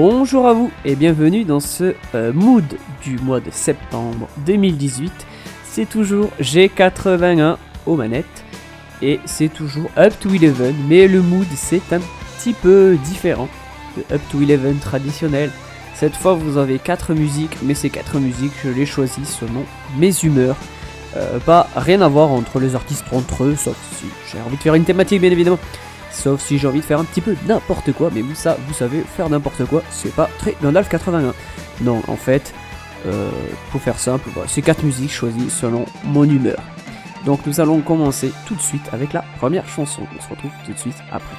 Bonjour à vous et bienvenue dans ce mood du mois de septembre 2018. C'est toujours G81 aux manettes et c'est toujours Up to 11, mais le mood c'est un petit peu différent de Up to 11 traditionnel. Cette fois vous avez 4 musiques, mais ces 4 musiques je les choisis selon mes humeurs. Pas rien à voir entre les artistes entre eux, sauf si j'ai envie de faire une thématique bien évidemment. Sauf si j'ai envie de faire un petit peu n'importe quoi, mais vous savez, faire n'importe quoi, c'est pas très Gandalf 81. Non, en fait, pour faire simple, c'est 4 musiques choisies selon mon humeur. Donc nous allons commencer tout de suite avec la première chanson. On se retrouve tout de suite après.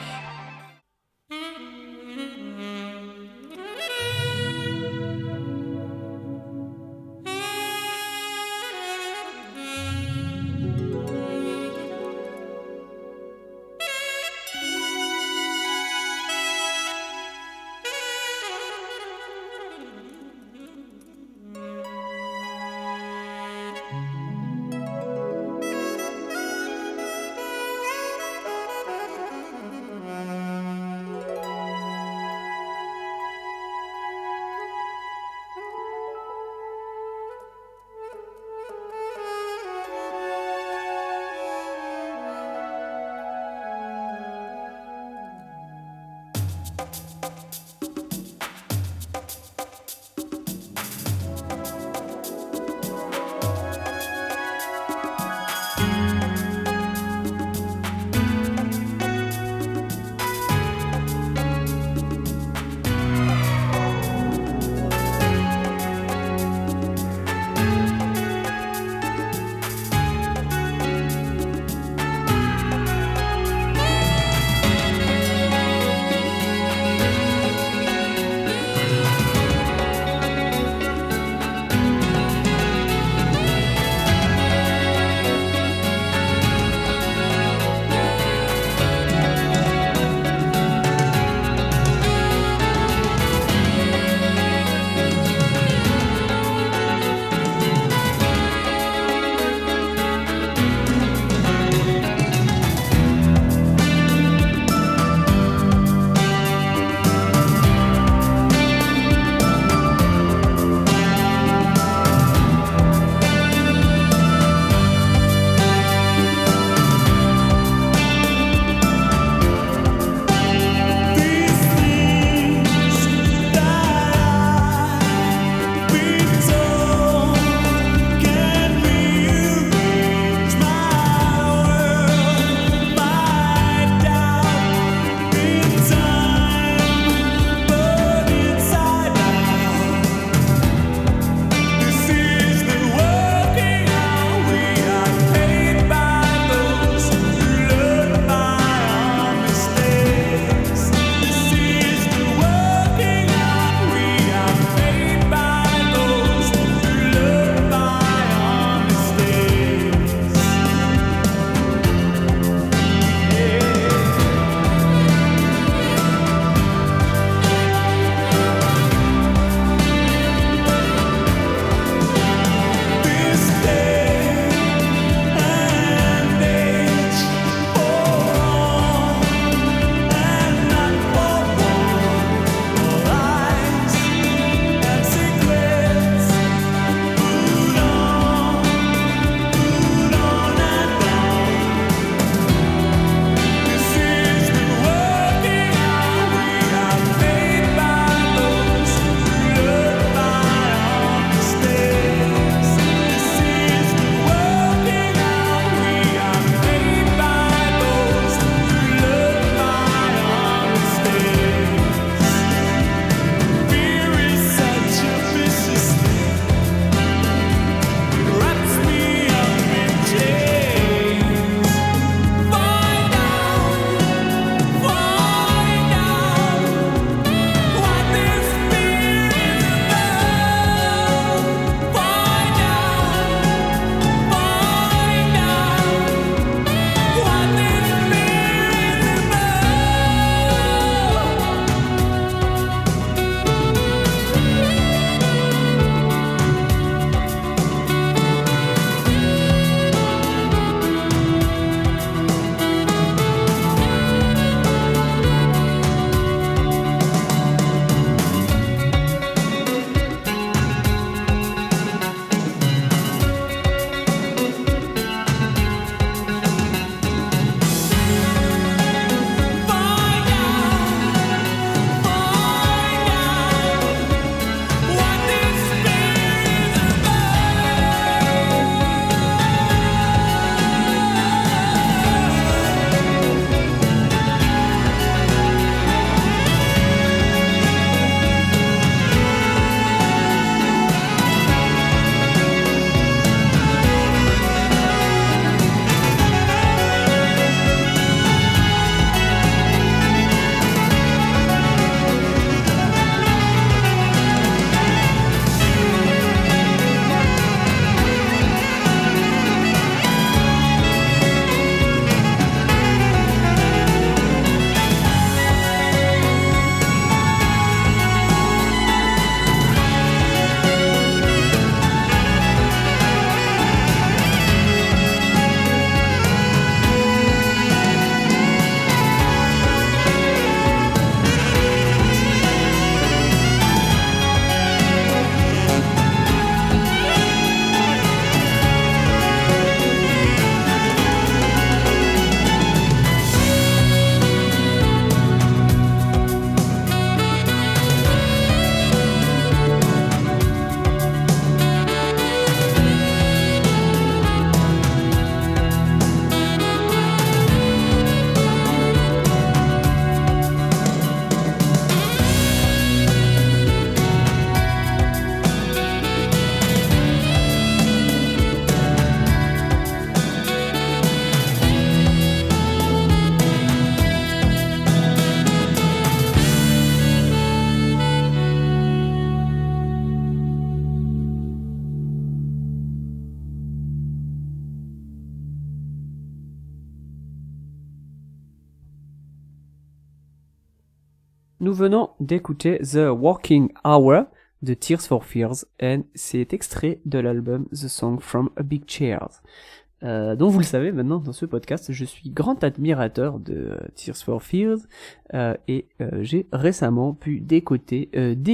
Nous venons d'écouter The Working Hour de Tears for Fears, et c'est extrait de l'album The Song from a Big Chair. Donc vous le savez maintenant dans ce podcast, je suis grand admirateur de Tears for Fears, et j'ai récemment pu dégoter,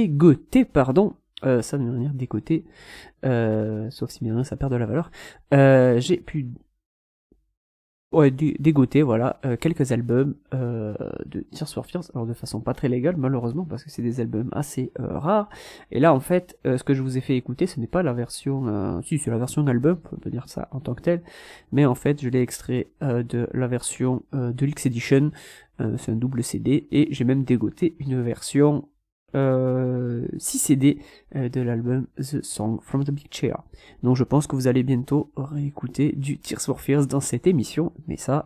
ça ne veut rien dire dégoter, sauf si ça perd de la valeur, j'ai pu dégoter, voilà, quelques albums de Tears for Fears, alors de façon pas très légale malheureusement, parce que c'est des albums assez rares, et là en fait, ce que je vous ai fait écouter, ce n'est pas la version, si c'est la version album, on peut dire ça en tant que tel, mais en fait je l'ai extrait de la version Deluxe Edition, c'est un double CD, et j'ai même dégoté une version 6 CD de l'album The Song from the Big Chair. Donc je pense que vous allez bientôt réécouter du Tears for Fears dans cette émission, mais ça,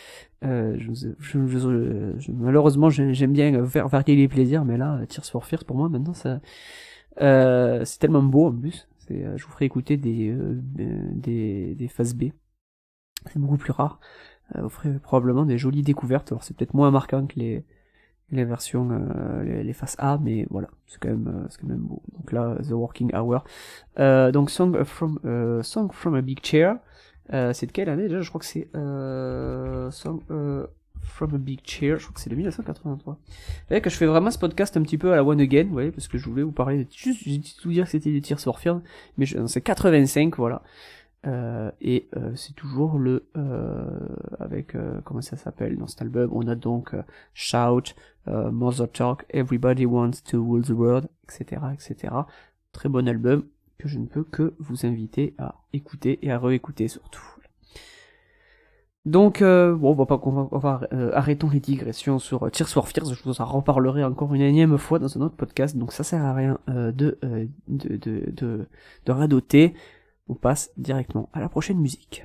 malheureusement j'aime bien faire varier les plaisirs, mais là Tears for Fears pour moi maintenant ça, c'est tellement beau en plus. Je vous ferai écouter des phases B, c'est beaucoup plus rare. Vous ferez probablement des jolies découvertes. Alors c'est peut-être moins marquant que les versions, les faces A, mais voilà, c'est quand même beau. Donc là, The Working Hour. Donc Song from a Big Chair. C'est de quelle année déjà? Je crois que c'est Song from a Big Chair. Je crois que c'est de 1983. Vous voyez que je fais vraiment ce podcast un petit peu à la One Again, vous voyez, parce que je voulais vous parler j'ai dit tout dire que c'était du Tears for Fears, mais c'est 85, voilà. Et c'est toujours le avec comment ça s'appelle dans cet album, on a donc Shout, Mother Talk, Everybody Wants to Rule the World, etc. Très bon album que je ne peux que vous inviter à écouter et à réécouter surtout. Donc arrêtons les digressions sur Tears for Fears, je vous en reparlerai encore une énième fois dans un autre podcast, donc ça sert à rien de radoter. On passe directement à la prochaine musique.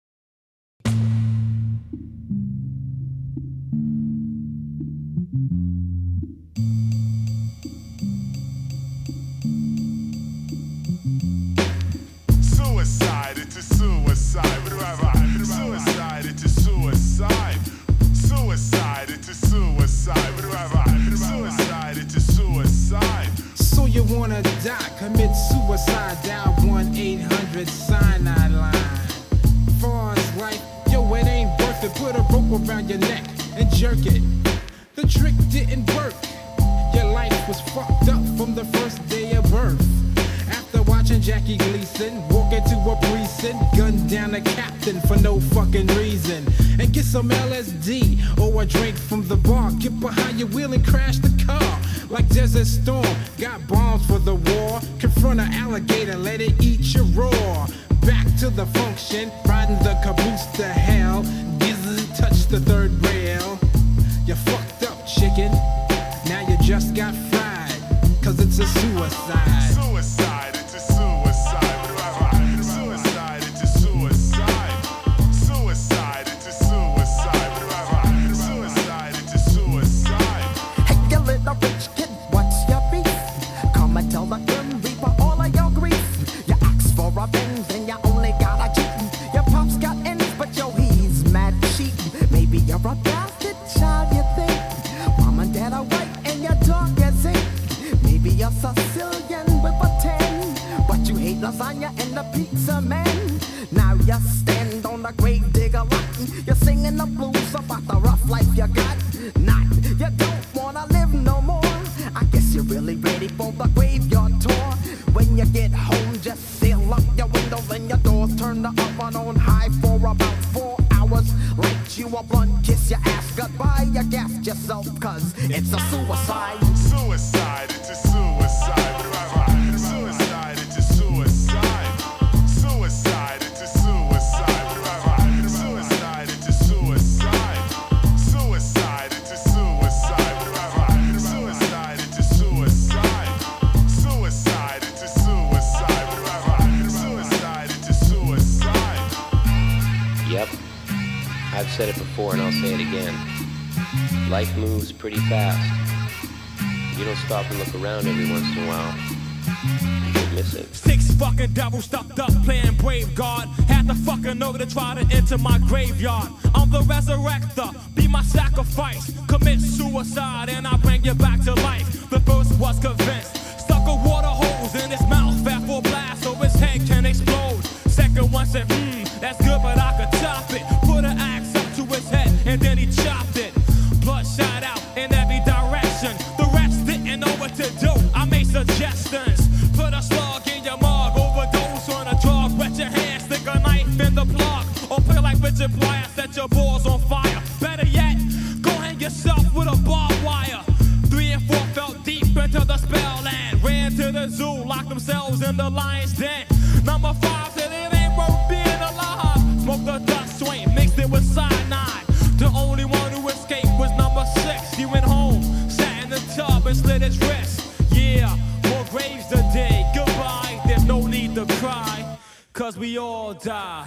Suicide, it's a suicide. Suicide, it's a suicide. Suicide, it's a suicide. Suicide, it's a suicide. So you wanna die, commit suicide, dial 1-800-cyanide line. Far as life, yo, it ain't worth it. Put a rope around your neck and jerk it. The trick didn't work. Your life was fucked up from the first day of birth. After watching Jackie Gleason walk into a precinct, gun down a captain for no fucking reason, and get some LSD or a drink from the bar. Get behind your wheel and crash the car like Desert Storm. Got bombs for the war. Confront an alligator, let it eat your raw. Back to the function, riding the caboose to hell. Dizzy touch the third rail. You fucked up, chicken. Now you just got fried, cause it's a suicide. Suicide, it's a suicide. Suicide, it's a suicide. Suicide, it's a suicide. Suicide, it's a suicide. Hey, you little rich kid, what's your beef? Come and tell the Grim Reaper all of your grief. You asked for a Benz and you only got a Jeep. Your pops got ends, but yo, he's mad cheap. Maybe you're a bastard child, you think. Mom and dad are white and your dog is ink. Maybe you're Sicilian with a 10, but you hate lasagna and the pizza man. Now you stand on the grave digger lot. You're singing the blues about the rough life you got. Not, you don't wanna live no more. I guess you're really ready for the graveyard tour. When you get home, just seal up your windows and your doors. Turn the oven on high for about 4 hours. Light you a blunt, kiss your ass goodbye. You gassed yourself cause it's a suicide. Suicide, it's a suicide. Suicide, it's a suicide. Suicide, it's a suicide. Suicide, it's a suicide. Suicide, it's a suicide. Suicide, it's a suicide. Suicide, it's a suicide. Suicide, it's a suicide. Yep, I've said it before and I'll say it again. Life moves pretty fast. You don't stop and look around every once in a while, you could miss it. 6 fucking devils stuffed up playing brave guard. Had the fucking know to try to enter my graveyard. I'm the resurrector. Be my sacrifice. Commit suicide and I bring you back to life. The first was convinced. Stuck a water hose in his mouth, fat full blast so his head can explode. Second one said, that's good, but I could top it. Put an axe up to his head and then he chopped it. Blood shot out in every direction. The rest didn't know what to do. I made suggestions. Put a slug in your mug, overdose on a drug. Wet your hands, stick a knife in the plug. Or play like Richard Pryor, set your balls on fire. Better yet, go hang yourself with a barbed wire. 3 and 4 fell deep into the spell and ran to the zoo, locked themselves in the lion's den. Number 5 said it ain't worth being alive. Smoked the dust swain, mixed it with cyanide. The only one who escaped was number 6. He went home, sat in the tub and slit his wrist. Yeah, more graves to dig. Goodbye, there's no need to cry, cause we all die.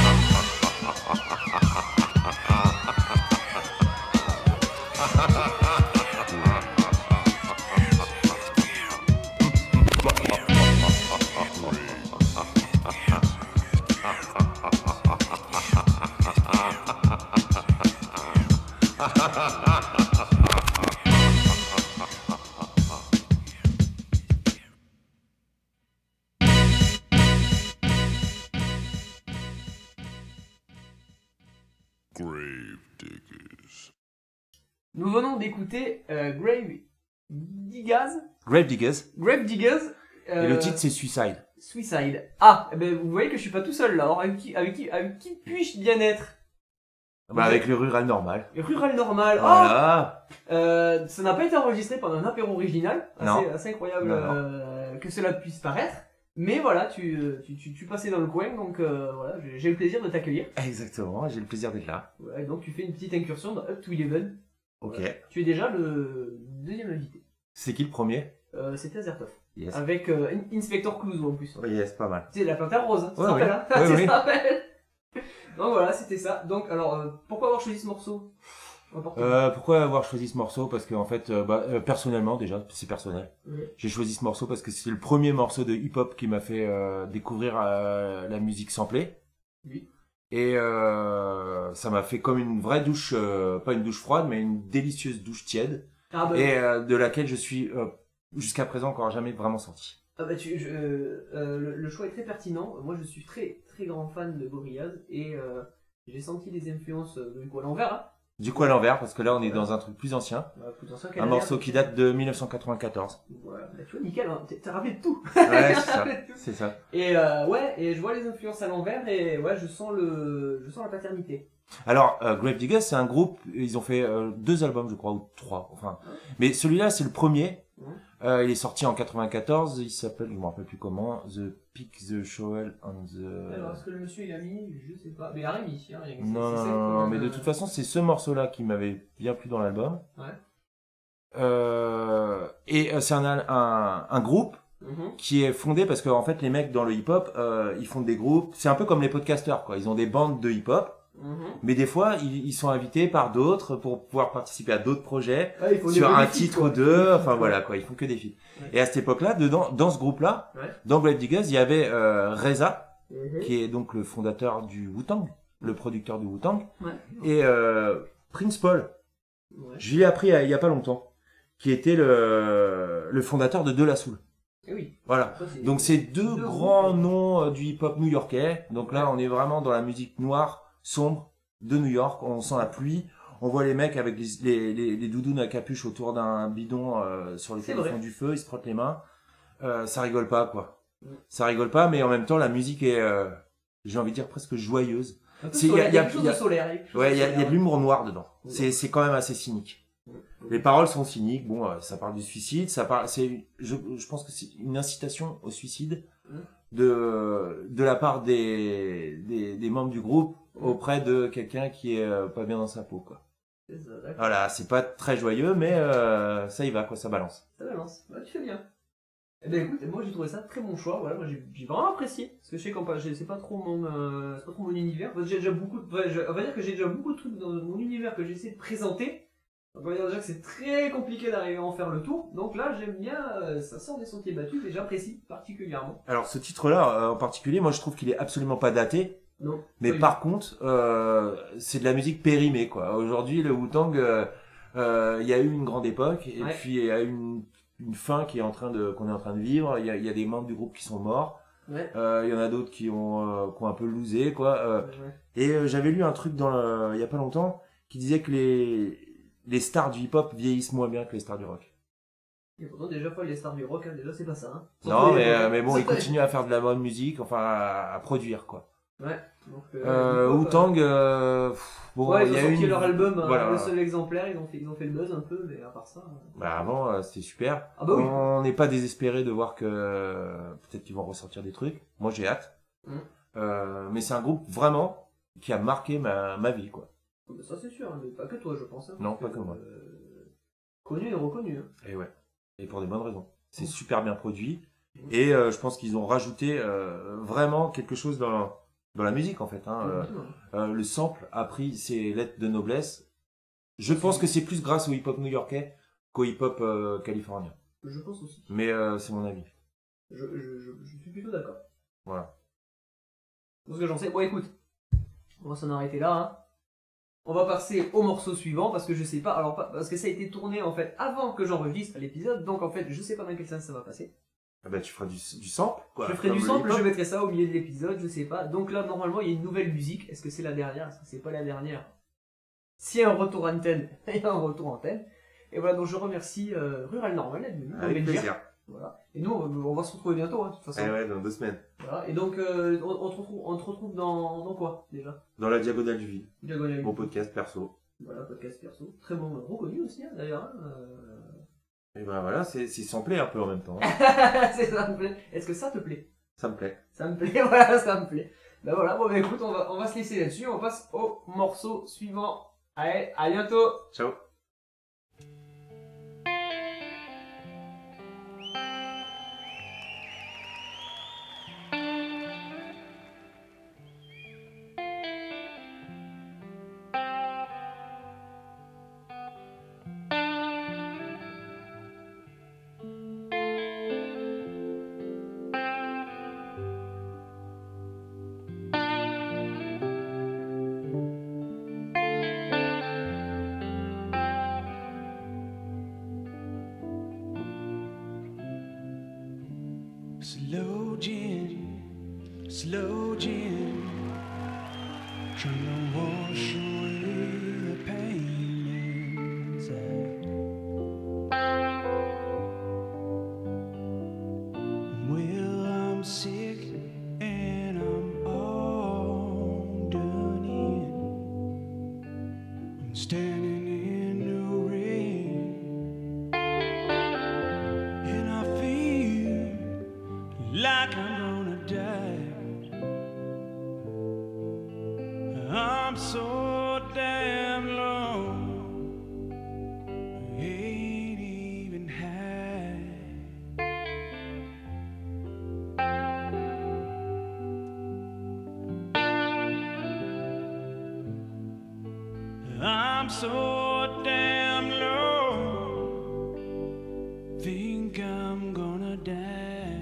Nous venons d'écouter Grave Diggers. Grave Diggers. Grave Diggers. Et le titre c'est Suicide. Suicide. Ah, eh ben vous voyez que je suis pas tout seul là. Alors avec qui puis-je bien être? Bah avec le rural normal. Le rural normal. Voilà. Ça n'a pas été enregistré pendant un apéro original. Assez incroyable que cela puisse paraître. Mais voilà, tu passais dans le coin, donc voilà, j'ai le plaisir de t'accueillir. Exactement, j'ai le plaisir d'être là. Ouais, donc tu fais une petite incursion dans Up to Eleven. Ok. Tu es déjà le deuxième invité. C'est qui le premier? C'était Azertov. Yes. Avec Inspector Clouseau en plus. Oui, yes, pas mal. C'est la panthère rose, hein, tu te Ouais, rappelles, ouais. hein. Ouais, Tu oui. te rappelles. Donc voilà, c'était ça. Donc alors, pourquoi avoir choisi ce morceau? Pourquoi avoir choisi ce morceau? Parce que en fait, personnellement déjà, c'est personnel. Oui. J'ai choisi ce morceau parce que c'est le premier morceau de hip-hop qui m'a fait découvrir la musique samplée. Oui. Et ça m'a fait comme une vraie douche, pas une douche froide, mais une délicieuse douche tiède. Ah bah, Et de laquelle je suis jusqu'à présent encore jamais vraiment sorti. ah bah le choix est très pertinent. Moi je suis très très grand fan de Gorillaz et j'ai senti des influences du coup à l'envers. Hein. Du coup à l'envers, parce que là on est Voilà. dans un truc plus ancien. Plus ancien Un morceau qui date de 1994. Voilà, bah, tu vois, nickel, hein. T'as rappelé de tout. Ouais, c'est ça. C'est ça. Et ouais, et je vois les influences à l'envers et ouais, je sens la paternité. Alors, Grave Diggers, c'est un groupe, ils ont fait 2 albums, je crois, ou 3, enfin. Mais celui-là, c'est le premier. Il est sorti en 94, il s'appelle, je me rappelle plus comment, The Pick, The Shovel and the... Alors, est-ce que le monsieur il a mis, je sais pas, mais il a rien mis, hein, Non, mais de toute façon, c'est ce morceau-là qui m'avait bien plu dans l'album. Ouais. Et c'est un groupe qui est fondé parce que en fait, les mecs dans le hip-hop, ils font des groupes, c'est un peu comme les podcasters, quoi. Ils ont des bandes de hip-hop. Mais des fois, ils sont invités par d'autres pour pouvoir participer à d'autres projets sur un titre ou deux. Enfin voilà quoi, ils font que des feats. Ouais. Et à cette époque-là, dans ce groupe-là, dans Grave Diggers, il y avait Reza, qui est donc le fondateur du Wu-Tang, le producteur du Wu-Tang, et Prince Paul. Je l'ai appris il y a pas longtemps, qui était le fondateur de De La Soul. Oui. Voilà. Donc c'est deux grands noms du hip-hop new-yorkais. Donc là, on est vraiment dans la musique noire, sombre de New York. On sent la pluie. On voit les mecs avec les doudounes à capuche autour d'un bidon sur lequel ils font du feu. Ils se frottent les mains. Ça rigole pas, quoi. Ça rigole pas, mais en même temps, la musique est, j'ai envie de dire, presque joyeuse. Il y a quelque chose de solaire. Ouais, il y a de l'humour noir dedans. C'est quand même assez cynique. Les paroles sont cyniques. Bon, ça parle du suicide. Je pense que c'est une incitation au suicide de la part des membres du groupe auprès de quelqu'un qui est pas bien dans sa peau, quoi. Voilà, c'est pas très joyeux, mais ça y va, quoi, ça balance. Ça balance. Bah, tu fais bien. Eh ben écoute, moi j'ai trouvé ça très bon choix. Voilà, moi j'ai vraiment apprécié parce que je sais qu'en c'est pas trop mon univers. Enfin, j'ai déjà on va dire que j'ai déjà beaucoup de trucs dans mon univers que j'essaie de présenter. On va dire déjà que c'est très compliqué d'arriver à en faire le tour. Donc là, j'aime bien, ça sort des sentiers battus et j'apprécie particulièrement. Alors ce titre-là en particulier, moi je trouve qu'il est absolument pas daté. Non. Mais pas du par contre, c'est de la musique périmée, quoi. Aujourd'hui, le Wu-Tang, il y a eu une grande époque, et Ouais. puis il y a eu une fin qu'on est en train de vivre. Il y a des membres du groupe qui sont morts. tout. Ouais. Il y en a d'autres qui ont un peu losé, quoi. Ouais. Et j'avais lu un truc il y a pas longtemps qui disait que les stars du hip-hop vieillissent moins bien que les stars du rock. Et pourtant, déjà, les stars du rock, hein, déjà, c'est pas ça. Hein. Non, Surtout les- mais bon, ils surtout les- continuent à faire de la bonne musique, enfin à produire, quoi. Ouais. Donc, Wu-Tang, bon, ouais, il ils y ont a sorti une... leur album, hein, voilà. le seul exemplaire, ils ont fait le buzz un peu, mais à part ça. Bah avant, c'était super. Ah bah oui. On n'est pas désespéré de voir que peut-être qu'ils vont ressortir des trucs. Moi, j'ai hâte. Mais c'est un groupe vraiment qui a marqué ma vie, quoi. Ça, c'est sûr, hein, mais pas que toi, je pense. Hein, Non, parce pas que moi. Connu et reconnu. Hein. Et ouais. Et pour des bonnes raisons. C'est super bien produit. Et je pense qu'ils ont rajouté vraiment quelque chose dans la musique, en fait. Hein. Le sample a pris ses lettres de noblesse. Je pense que c'est plus grâce au hip-hop new-yorkais qu'au hip-hop californien. Je pense aussi. Mais c'est mon avis. Je suis plutôt d'accord. Voilà. Parce que j'en sais. Bon, écoute, on va s'en arrêter là. Hein. On va passer au morceau suivant parce que je sais pas. Alors, parce que ça a été tourné en fait avant que j'enregistre l'épisode. Donc en fait, je sais pas dans quel sens ça va passer. Ah bah, tu feras du sample, quoi. Je ferai du comme sample, le je hip-hop. mettrai ça au milieu de l'épisode, je sais pas. Donc là, normalement, il y a une nouvelle musique. Est-ce que c'est la dernière? Est-ce que c'est pas la dernière? S'il y a un retour antenne, il y a un retour antenne. Et voilà, donc je remercie Rural Normal d'être venu. Avec plaisir. Voilà. Et nous, on va se retrouver bientôt, hein, de toute façon. Eh ouais, dans 2 semaines. Voilà. Et donc, on te retrouve dans quoi, déjà? Dans la diagonale du vide. Diagonale. Mon podcast perso. Voilà, podcast perso. Très bon, reconnu aussi, hein, d'ailleurs. Hein, Et ben voilà, c'est samplé un peu en même temps. c'est ça me plaît. Est-ce que ça te plaît? Ça me plaît. Ça me plaît, voilà, ça me plaît. Ben voilà, bon, bah écoute, on va se laisser là-dessus. On passe au morceau suivant. Allez, à bientôt! Ciao. Slow gin, trying to wash away the pain inside. Well, I'm sick and I'm all done in. I'm standing in the rain, and I feel like I'm gonna die. I'm so damn low, ain't even high. I'm so damn low, think I'm gonna die.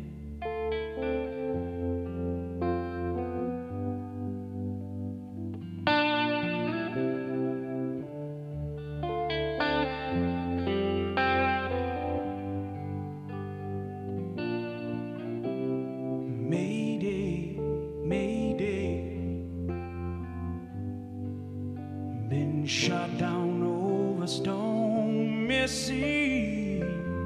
Mayday, Mayday, been shot down over stormy sea.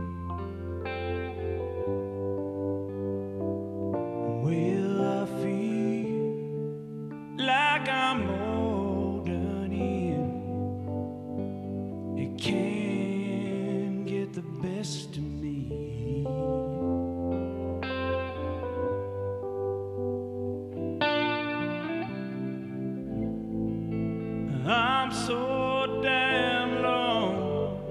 Well, I feel like I'm all done in. It can't get the best of me. I'm so damn low,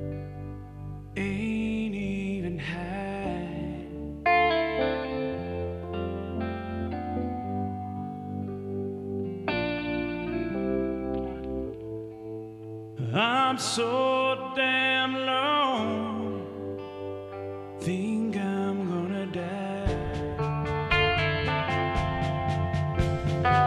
ain't even high. I'm so damn low, think I'm gonna die.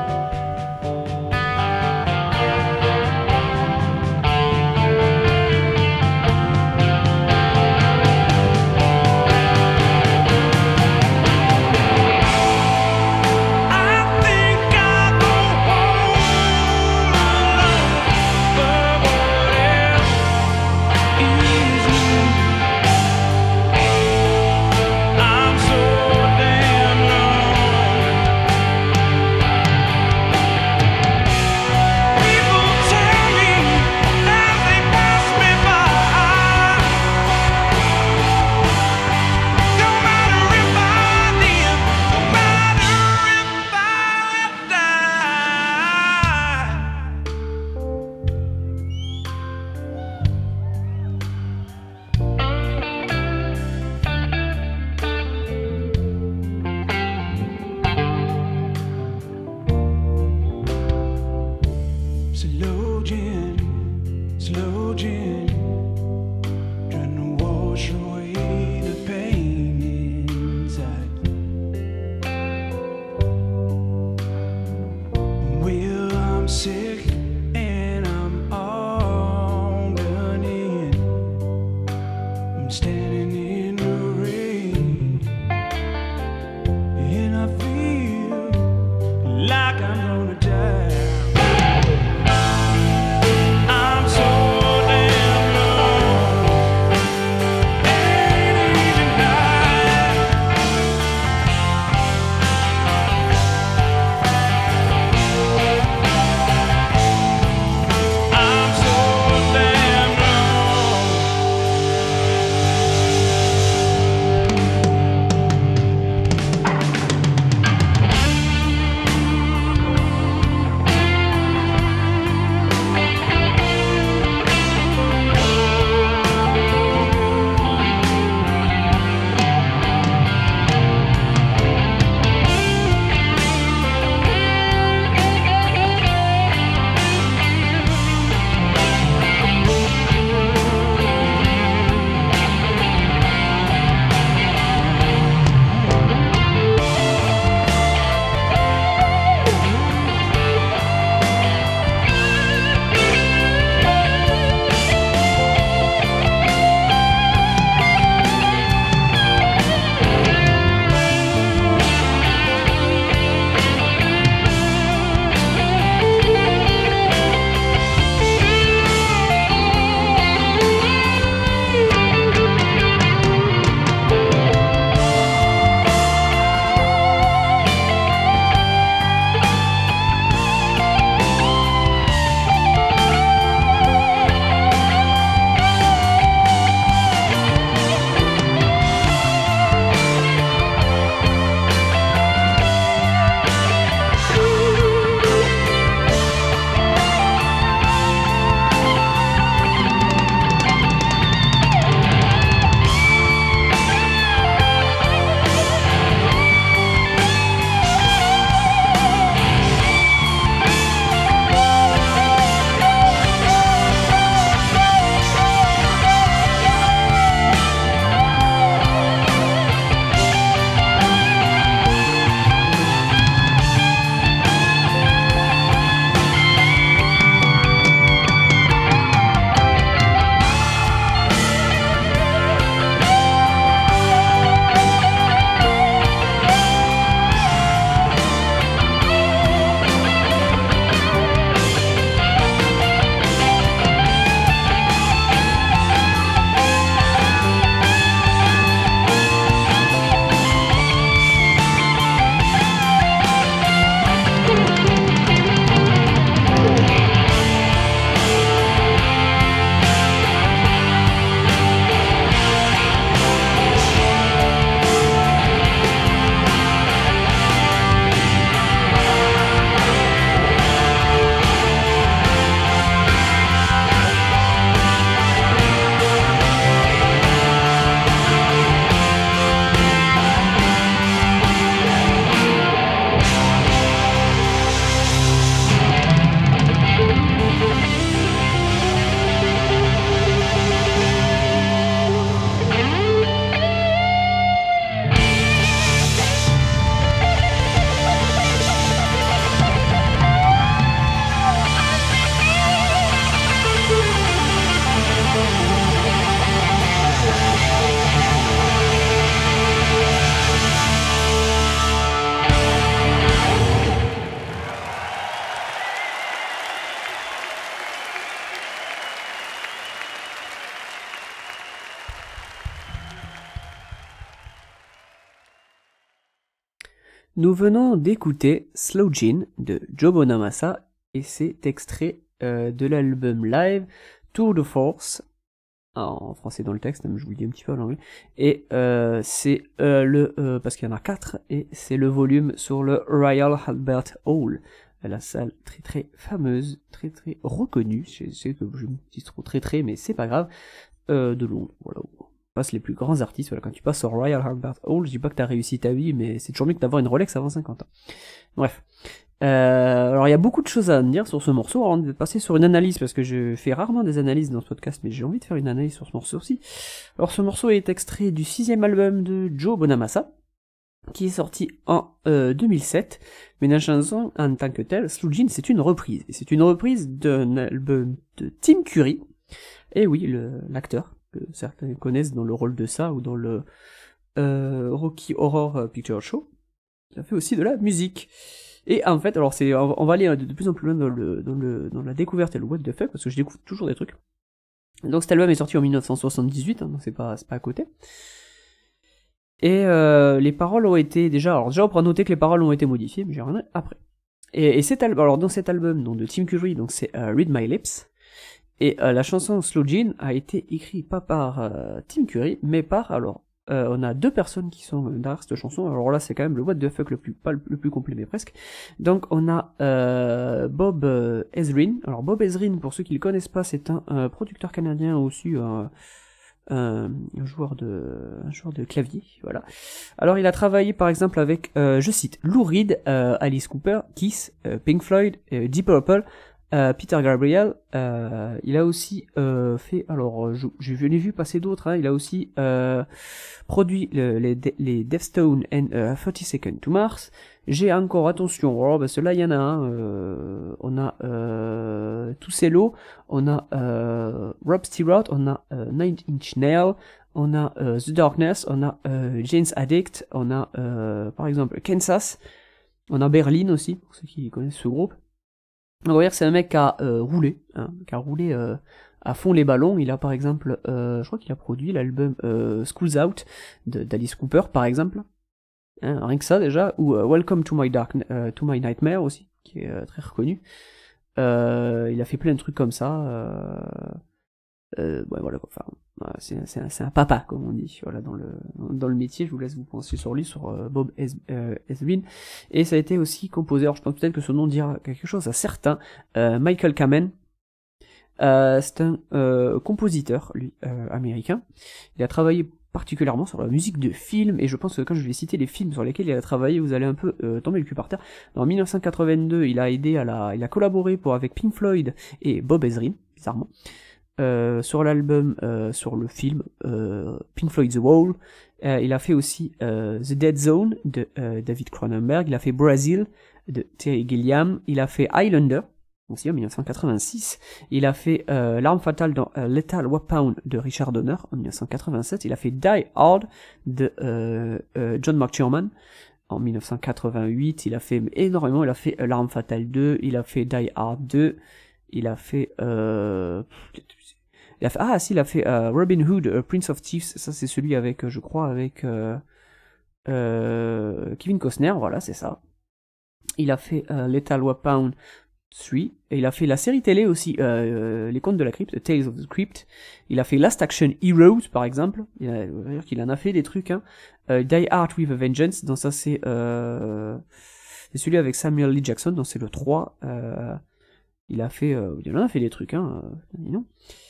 Nous venons d'écouter Slow Gin de Joe Bonamassa et c'est extrait de l'album live Tour de Force, en français dans le texte, mais je vous le dis un petit peu en anglais, et c'est parce qu'il y en a 4, et c'est le volume sur le Royal Albert Hall, la salle très très fameuse, très très reconnue, je sais que je me dis trop très, mais c'est pas grave, de Londres, voilà, où passent les plus grands artistes, voilà, quand tu passes au Royal Albert Hall, je dis pas que t'as réussi ta vie, mais c'est toujours mieux que d'avoir une Rolex avant 50 ans. Bref. Alors il y a beaucoup de choses à dire sur ce morceau avant de passer sur une analyse, parce que je fais rarement des analyses dans ce podcast, mais j'ai envie de faire une analyse sur ce morceau aussi. Alors ce morceau est extrait du 6e album de Joe Bonamassa, qui est sorti en 2007, mais la chanson en tant que telle, Slow Gin, c'est une reprise. Et c'est une reprise d'un album de Tim Curry, et oui, l'acteur, que certains connaissent dans le rôle de ça, ou dans le Rocky Horror Picture Show, qui a fait aussi de la musique. Et en fait, alors on va aller de plus en plus loin dans la découverte et le what the fuck, parce que je découvre toujours des trucs. Donc cet album est sorti en 1978, hein, donc c'est pas à côté. Et les paroles ont été déjà on pourra noter que les paroles ont été modifiées, mais j'y reviendrai après. Et cet album, alors dans cet album donc de Tim Curry, donc c'est Read My Lips, et la chanson Slow Gin a été écrite pas par Tim Curry, mais par on a 2 personnes qui sont derrière cette chanson. Alors là, c'est quand même le what the fuck le plus complet, mais presque. Donc on a Bob Ezrin. Alors Bob Ezrin, pour ceux qui le connaissent pas, c'est un producteur canadien aussi, un joueur de clavier, voilà. Alors il a travaillé par exemple avec, je cite, Lou Reed, Alice Cooper, Kiss, Pink Floyd, Deep Purple, Peter Gabriel. Il a aussi fait, alors je l'ai vu passer d'autres, hein, il a aussi produit les Deftones and 30 Seconds to Mars. J'ai encore, attention, parce que là il y en a un, on a Toussello, on a Rob Stewart, on a Nine Inch Nails, on a The Darkness, on a Jane's Addict, on a par exemple Kansas, on a Berlin aussi, pour ceux qui connaissent ce groupe. On va dire que c'est un mec qui a roulé à fond les ballons. Il a par exemple, je crois qu'il a produit l'album School's Out d'Alice Cooper par exemple, hein, rien que ça déjà, ou Welcome to My Nightmare aussi, qui est très reconnu. Il a fait plein de trucs comme ça. Ouais, voilà, enfin, c'est un papa, comme on dit, voilà, dans le métier. Je vous laisse vous penser sur lui, sur Bob Ezrin. Et ça a été aussi composé, alors je pense peut-être que ce nom dira quelque chose à certains, Michael Kamen. C'est un compositeur, lui, américain. Il a travaillé particulièrement sur la musique de films, et je pense que quand je vais citer les films sur lesquels il a travaillé, vous allez un peu tomber le cul par terre. En 1982, il a collaboré avec Pink Floyd et Bob Ezrin, bizarrement. Sur l'album, sur le film Pink Floyd The Wall, il a fait aussi The Dead Zone de David Cronenberg, il a fait Brazil de Terry Gilliam, il a fait Highlander aussi en 1986, il a fait L'arme fatale dans Lethal Weapon de Richard Donner en 1987, il a fait Die Hard de John McTiernan en 1988, il a fait énormément, il a fait L'arme fatale 2, il a fait Die Hard 2, il a fait Robin Hood, Prince of Thieves, ça c'est celui avec, je crois, avec Kevin Costner, voilà, c'est ça. Il a fait Lethal Weapon 3, et il a fait la série télé aussi, Les Contes de la Crypte, Tales of the Crypt. Il a fait Last Action Heroes, par exemple. Il en a fait des trucs, hein. Die Hard with a Vengeance, donc ça c'est celui avec Samuel L. Jackson, donc c'est le 3. Il en a fait des trucs, hein, non.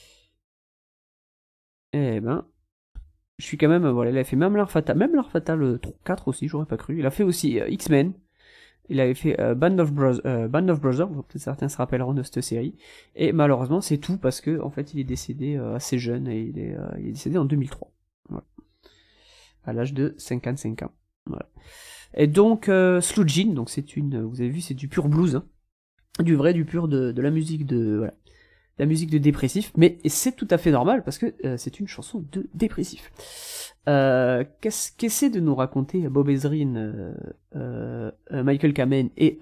Eh ben, je suis quand même, voilà, il a fait même l'Art Fatal 4 aussi, j'aurais pas cru. Il a fait aussi X-Men. Il avait fait Band of Brothers, peut-être certains se rappelleront de cette série. Et malheureusement, c'est tout parce que en fait, il est décédé assez jeune et il est décédé en 2003. Voilà. À l'âge de 55 ans. Voilà. Et donc Slow Gin, donc vous avez vu, c'est du pur blues, hein. Du pur de la musique voilà. La musique de dépressif, mais c'est tout à fait normal parce que c'est une chanson de dépressif. Qu'essaie de nous raconter Bob Ezrin, Michael Kamen et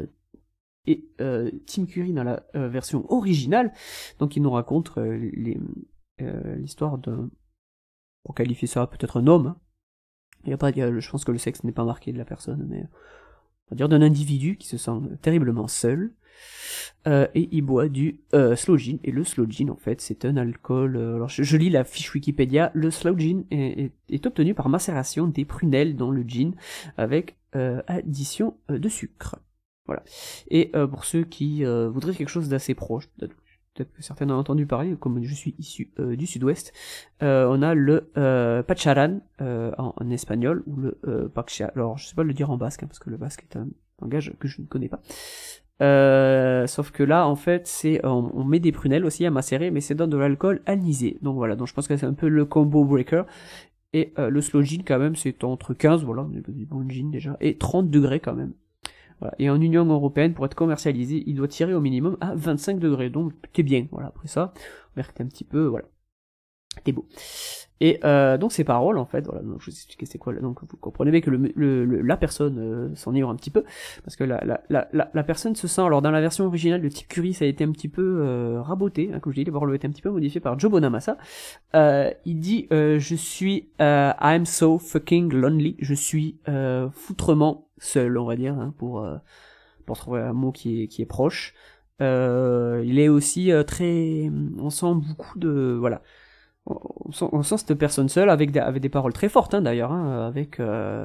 Tim Curry dans la version originale. Donc il nous raconte l'histoire d'un, pour qualifier ça peut-être un homme, hein, Je pense que le sexe n'est pas marqué de la personne, mais on va dire d'un individu qui se sent terriblement seul. Et il boit du sloe gin. Et le sloe gin, en fait, c'est un alcool... alors, je lis la fiche Wikipédia. Le sloe gin est obtenu par macération des prunelles dans le gin avec addition de sucre. Voilà. Et pour ceux qui voudraient quelque chose d'assez proche, peut-être que certains en ont entendu parler, comme je suis issu du sud-ouest, on a le pacharan en espagnol, ou le pacha. Alors, je sais pas le dire en basque, hein, parce que le basque est un langage que je ne connais pas. Sauf que là, en fait, on met des prunelles aussi à macérer, mais c'est dans de l'alcool anisé. Donc voilà, donc je pense que c'est un peu le combo breaker. Et le slow gin, quand même, c'est entre 15, voilà, on est du bon gin déjà, et 30 degrés quand même. Voilà. Et en Union Européenne, pour être commercialisé, il doit tirer au minimum à 25 degrés, donc t'es bien. Voilà, après ça, on va t'es un petit peu, voilà, t'es beau. Et donc ces paroles, en fait, voilà, donc je vous expliquer c'est quoi. Donc vous comprenez bien que la personne s'enivre un petit peu, parce que la personne se sent. Alors dans la version originale de Tim Curry, ça a été un petit peu raboté, hein, comme je dis, les paroles ont été un petit peu modifiées par Joe Bonamassa. Il dit je suis I'm so fucking lonely, je suis foutrement seul, on va dire, hein, pour trouver un mot qui est proche. Il est aussi très, on sent beaucoup de, voilà. On sent cette personne seule avec des paroles très fortes, hein, d'ailleurs, hein, avec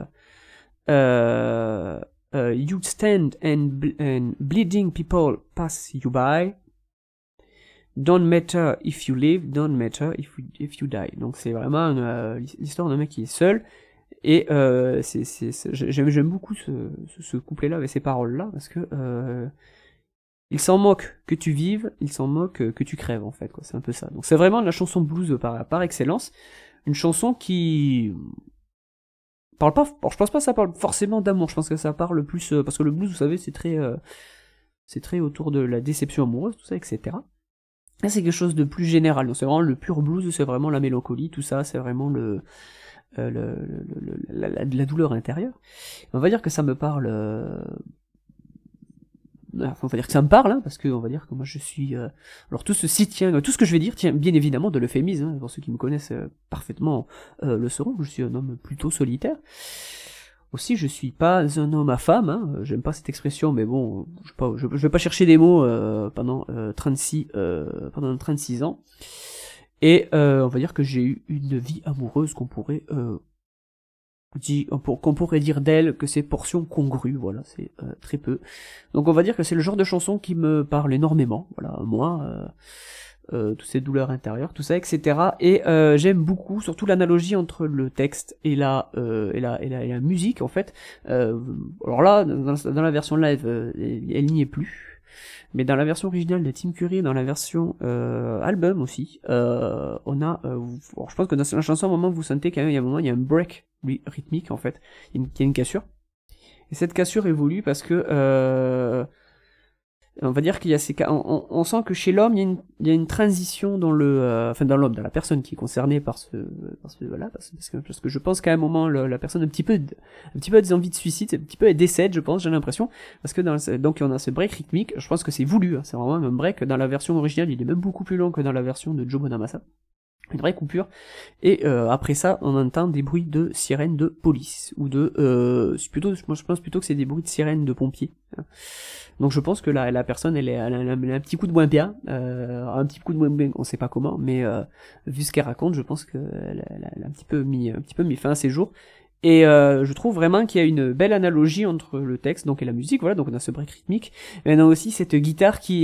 you stand and bleeding people pass you by, don't matter if you live, don't matter if you die. Donc c'est vraiment l'histoire d'un mec qui est seul, et j'aime beaucoup ce couplet-là avec ces paroles-là, parce que il s'en moque que tu vives, il s'en moque que tu crèves, en fait, quoi. C'est un peu ça. Donc c'est vraiment la chanson blues par excellence. Une chanson qui parle pas, je pense pas que ça parle forcément d'amour, je pense que ça parle plus, parce que le blues, vous savez, c'est très autour de la déception amoureuse, tout ça, etc. Là, c'est quelque chose de plus général. Donc c'est vraiment le pur blues, c'est vraiment la mélancolie, tout ça, c'est vraiment la douleur intérieure. On va dire que ça me parle... Enfin, on va dire que ça me parle, hein, parce que on va dire que moi je suis... Alors tout ceci tient, tout ce que je vais dire tient bien évidemment de l'euphémisme, hein, pour ceux qui me connaissent parfaitement le sauront, je suis un homme plutôt solitaire. Aussi, je suis pas un homme à femme, hein, j'aime pas cette expression, mais bon, je vais pas chercher des mots pendant 36 ans. Et on va dire que j'ai eu une vie amoureuse qu'on pourrait dire d'elle que c'est portion congrue, voilà, c'est très peu. Donc on va dire que c'est le genre de chanson qui me parle énormément, voilà, moi, toutes ces douleurs intérieures, tout ça, etc. Et j'aime beaucoup, surtout l'analogie entre le texte et la musique, en fait. Alors là, dans la version live, elle n'y est plus. Mais dans la version originale de Tim Curry, dans la version album aussi, on a... alors je pense que dans la chanson, à un moment, vous sentez quand même, il y a un break rythmique, en fait. Il y a une cassure. Et cette cassure évolue parce que... on va dire qu'il y a on sent que chez l'homme, il y a une transition dans dans l'homme, dans la personne qui est concernée par voilà, parce que je pense qu'à un moment, la personne un petit peu a des envies de suicide, un petit peu elle décède, je pense, j'ai l'impression, parce que donc on a ce break rythmique, je pense que c'est voulu, hein, c'est vraiment un break. Dans la version originale, il est même beaucoup plus long que dans la version de Joe Bonamassa. Une vraie coupure, et après ça on entend des bruits de sirènes de police, ou moi je pense plutôt que c'est des bruits de sirènes de pompiers, hein. Donc je pense que la personne elle a un petit coup de moins bien, on sait pas comment, mais vu ce qu'elle raconte, je pense qu'elle a un petit peu mis fin à ses jours. Et je trouve vraiment qu'il y a une belle analogie entre le texte donc et la musique, voilà, donc on a ce break rythmique, mais on a aussi cette guitare qui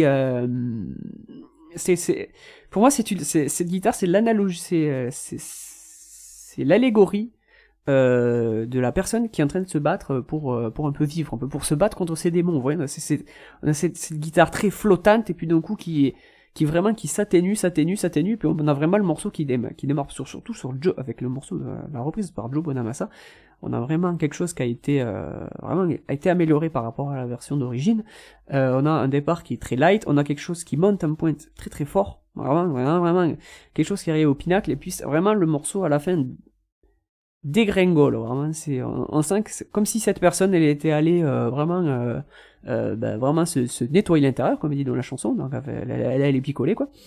pour moi cette guitare c'est l'analogie, c'est l'allégorie de la personne qui est en train de se battre pour un peu vivre, un peu pour se battre contre ses démons. Vous voyez, on a cette guitare très flottante, et puis d'un coup qui s'atténue, puis on a vraiment le morceau qui démarre surtout sur Joe, avec le morceau de la reprise par Joe Bonamassa. On a vraiment quelque chose qui a été amélioré par rapport à la version d'origine. On a un départ qui est très light, on a quelque chose qui monte un point très très fort, vraiment quelque chose qui arrive au pinacle, et puis vraiment le morceau à la fin dégringole, vraiment. On sent que c'est comme si cette personne elle était allée vraiment se nettoyer l'intérieur, comme il dit dans la chanson, donc elle est picolée, quoi.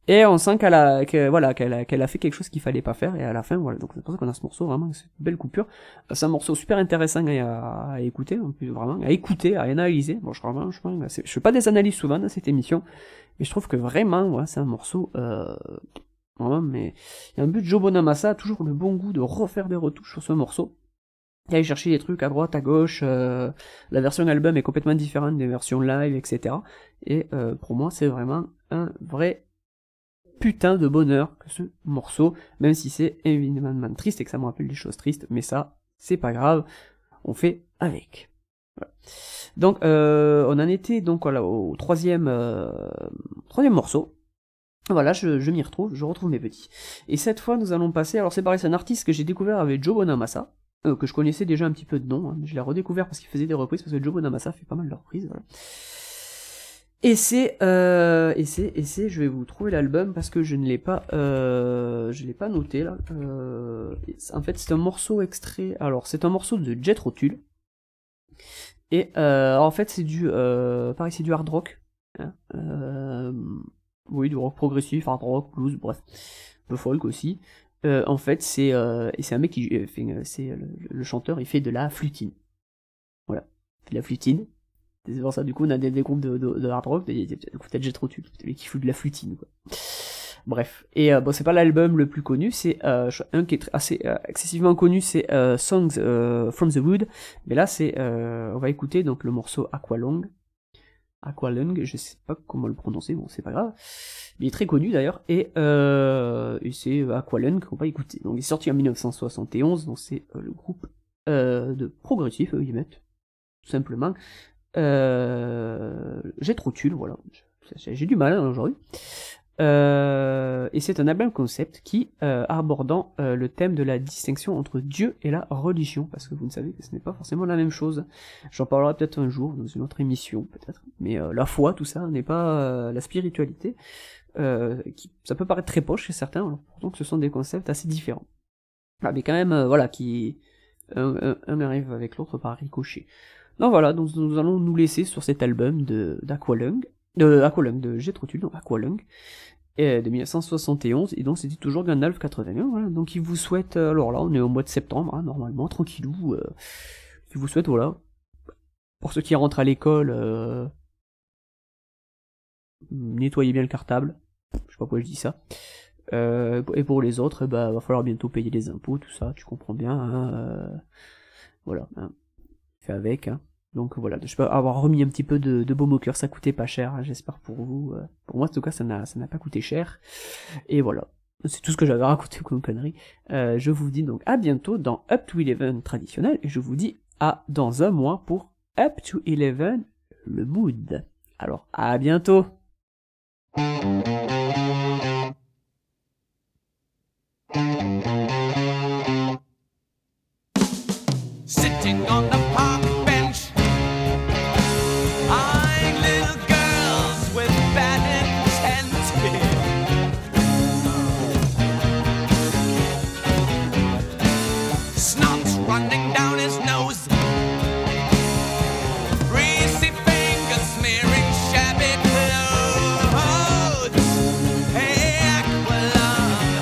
Et on sent qu'elle a fait quelque chose qu'il fallait pas faire, et à la fin, voilà. Donc c'est pour ça qu'on a ce morceau, vraiment, c'est une belle coupure. C'est un morceau super intéressant à écouter, en plus, vraiment, à écouter, à analyser. Bon, je fais pas des analyses souvent dans cette émission, mais je trouve que vraiment, ouais, c'est un morceau, vraiment, mais il y a un but de Joe Bonamassa a toujours le bon goût de refaire des retouches sur ce morceau. Et aller chercher des trucs à droite, à gauche, la version album est complètement différente des versions live, etc. Et pour moi, c'est vraiment un vrai putain de bonheur que ce morceau, même si c'est évidemment triste et que ça me rappelle des choses tristes, mais ça, c'est pas grave, on fait avec. Voilà. Donc, on en était donc voilà, au troisième morceau. Voilà, je m'y retrouve, je retrouve mes petits. Et cette fois, nous allons passer, alors c'est pareil, c'est un artiste que j'ai découvert avec Joe Bonamassa, que je connaissais déjà un petit peu de nom, hein, mais je l'ai redécouvert parce qu'il faisait des reprises, parce que Joe Bonamassa fait pas mal de reprises, voilà. Et c'est, je vais vous trouver l'album parce que je l'ai pas noté là. En fait, c'est un morceau extrait. Alors, c'est un morceau de Jethro Tull. Et en fait, c'est pareil, c'est du hard rock. Hein, oui, du rock progressif, hard rock, blues, bref, un peu folk aussi. En fait, c'est un mec qui c'est le chanteur, il fait de la flutine. Voilà, il fait de la flutine. C'est pour ça, du coup, on a des groupes de hard rock, peut-être Jethro Tull, qui fout de la flutine, quoi. Bref. Et bon, c'est pas l'album le plus connu, c'est un qui est assez excessivement connu, c'est Songs from the Wood. Mais là, on va écouter donc le morceau Aqualung, je sais pas comment le prononcer, bon, c'est pas grave. Mais il est très connu d'ailleurs, et c'est Aqualung qu'on va écouter. Donc, il est sorti en 1971, donc c'est le groupe de progressif, ils mettent, tout simplement. Jethro Tull, voilà. J'ai du mal aujourd'hui. Et c'est un album concept qui, abordant le thème de la distinction entre Dieu et la religion, parce que vous ne savez que ce n'est pas forcément la même chose. J'en parlerai peut-être un jour dans une autre émission, peut-être. Mais la foi, tout ça, n'est pas la spiritualité. Ça peut paraître très proche chez certains, alors pourtant que ce sont des concepts assez différents. Ah, mais quand même, voilà, un arrive avec l'autre par ricochet. Donc voilà, donc nous allons nous laisser sur cet album d'Aqualung, de Jethro Tull, donc Aqualung, de 1971, et donc c'était toujours Gandalf 81, voilà. Donc il vous souhaite, alors là on est au mois de septembre, hein, normalement, tranquillou, il vous souhaite, voilà, pour ceux qui rentrent à l'école, nettoyez bien le cartable, je sais pas pourquoi je dis ça, et pour les autres, va falloir bientôt payer les impôts, tout ça, tu comprends bien, hein, voilà, hein, fait avec, hein. Donc voilà, je peux avoir remis un petit peu de baume au cœur, ça coûtait pas cher, hein, j'espère pour vous. Pour moi, en tout cas, ça n'a pas coûté cher. Et voilà, c'est tout ce que j'avais raconté comme connerie. Je vous dis donc à bientôt dans Up to 11 traditionnel, et je vous dis à dans un mois pour Up to 11 le mood. Alors, à bientôt. Sitting on the park bench, eyeing little girls with bad intent. Snot's running down his nose, greasy fingers smearing shabby clothes. Hey, Aqualung,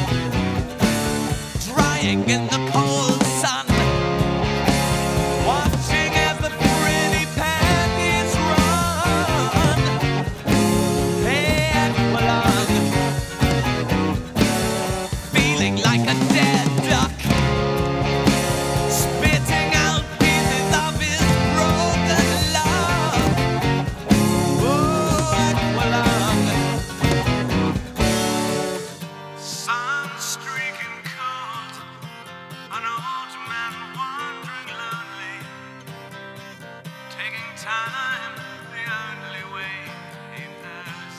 drying in the cold sun, watching as the pretty panties run. Hey, Aqualung, feeling like a dead duck, spitting out pieces of his broken love. Oh, Aqualung, sun streaking cold, an old man wandering lonely, taking time the only way he knows.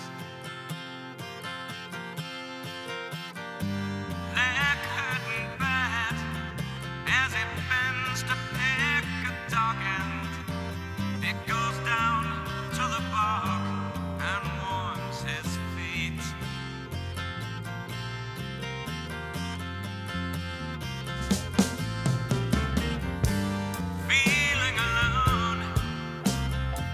Their curtain bed as it bends to pick a dog end. It goes down to the bog and warms his feet. Feeling alone,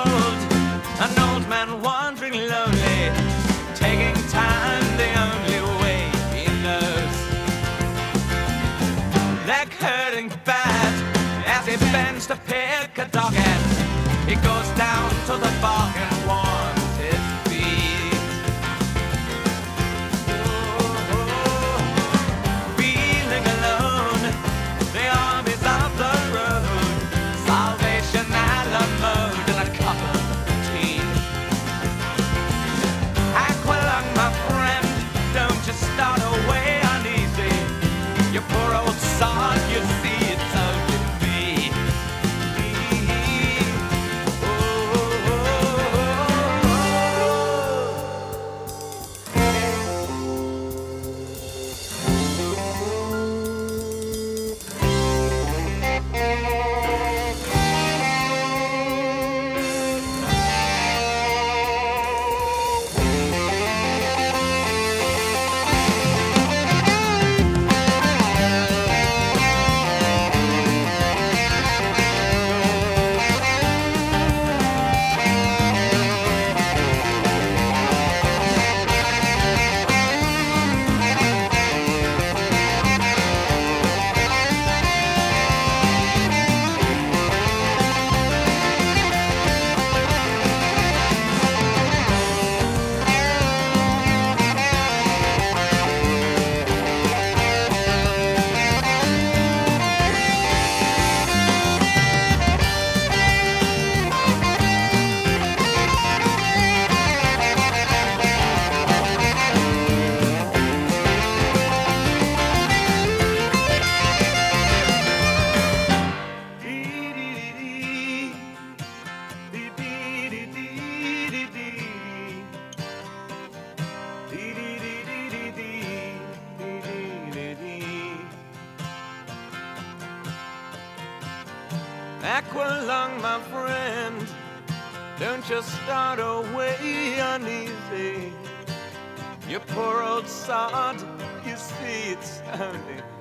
road. An old man wandering lonely, taking time the only way he knows. Leg hurting bad as he bends to pick a docket. He goes down to the bar and warms his feet. Feeling alone, the armies of the road, Salvation a la mode and a cup of tea. Aqualung, my friend, don't just start away uneasy. You poor old sod, you see it's only me. Aqualung, my friend, don't just start away uneasy. You poor old sod, you see it's only